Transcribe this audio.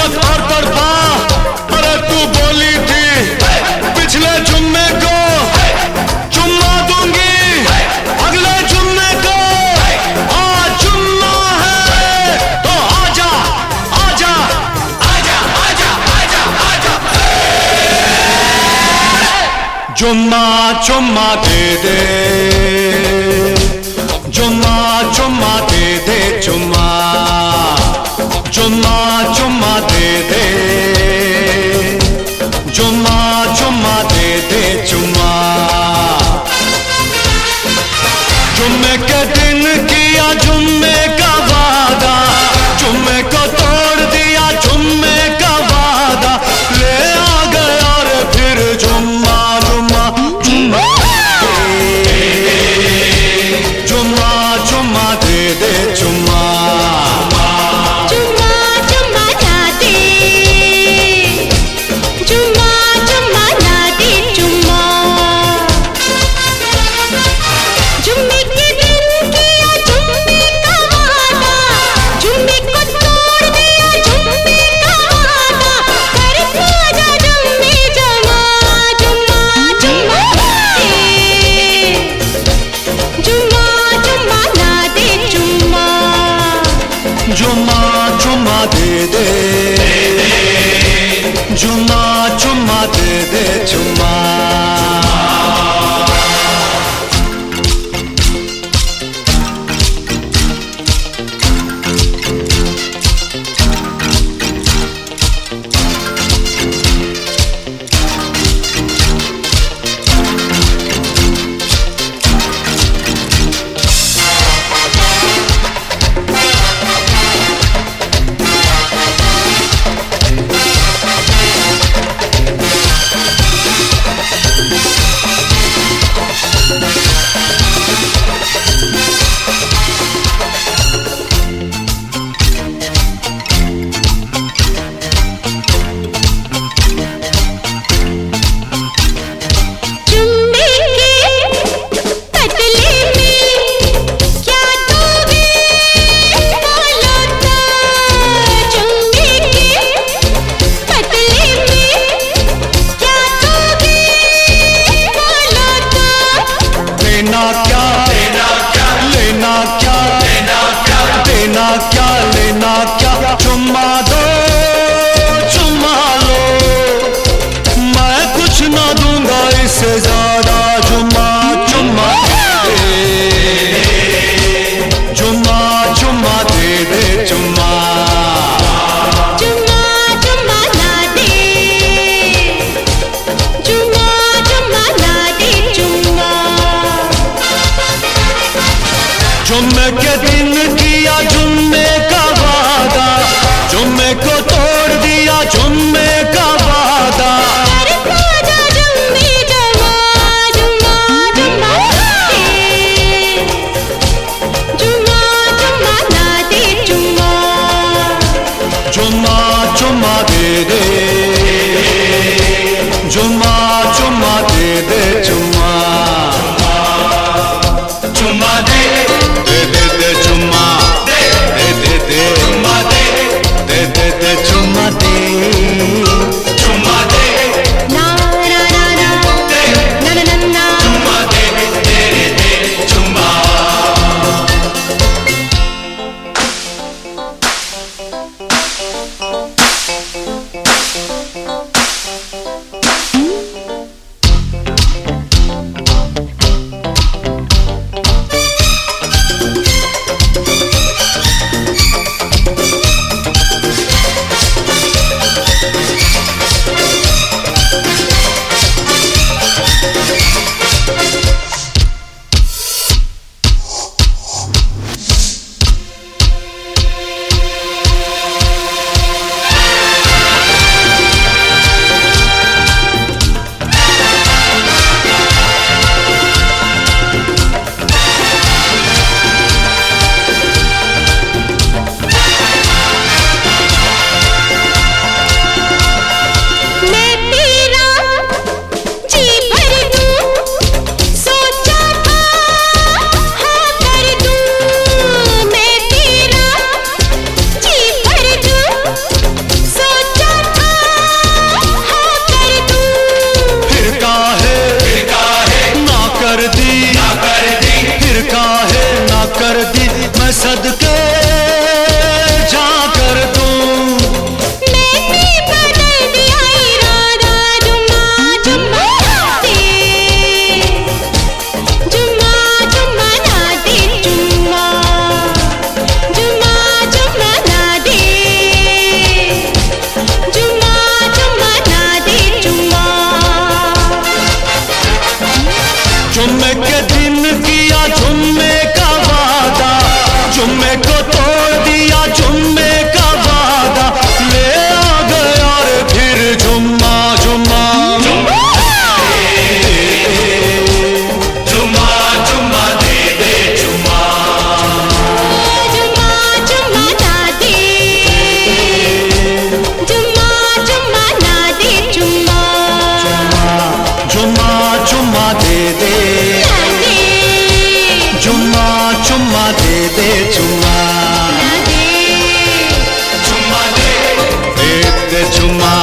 झिझक और तड़पा। अरे तू बोली थी पिछले जुम्मे को चुम्मा दूंगी, अगले जुम्मे को आज जुम्मा है तो आजा आजा आजा आजा आजा आजा। जुम्मा चुम्मा दे दे, जुम्मा चुम्मा दे दे, चुम्मा चुम्मा चुम्मा दे दे, चुम्मा चुम्मा दे दे, चुम्मा। जुम्मे के दिन किया जुम्मे का वादा, जुम्मे को तोड़ दिया जुम्मे का वादा, ले आ गया रे फिर जुम्मा जुम्मा जुम्मा। जुम्मा चुम्मा दे दे, चुम्मा चुम्मा चुम्मा ना दे, चुम्मा चुम्मा ना दे, चुम्मा। जुम्मे के दिन किया जुम्मे का वादा, जुम्मे को तोड़ दिया जुम्मे का वादा, करके आजा जुम्मे जमा जुम्मा जुम्मा दे, जुम्मा जुम्मा ना दे, चुम्मा। जुम्मा चुम्मा दे दे, जुम्मा चुम्मा दे दे, चुम्मा। लेना क्या, चुम्मा दो चुम्मा लो, मैं कुछ ना दूंगा इससे ज्यादा। जुम्मा चुम्मा दे दे, जुम्मा चुम्मा दे दे, चुम्मा चुम्मा चुम्मा ना दे, चुम्मा चुम्मा ना दे, चुम्मा। जुम्मे के दिन किया जुम्मे का वादा, जुम्मे को तोड़ दिया जुम्मे का वादा, करके आजा जुम्मे जमा जुम्मा जुम्मा दे, जुम्मा जुम्मा ना दे, चुम्मा। जुम्मा चुम्मा दे दे, जुम्मा चुम्मा दे दे, चुम्मा चुम्मा दे दे दे दे, चुम्मा दे दे दे, चुम्मा दे दे दे दे, चुम्मा दे चुम्मा दे, ना ना ना ना ना ना ना, चुम्मा दे दे दे, चुम्मा। चुम्मा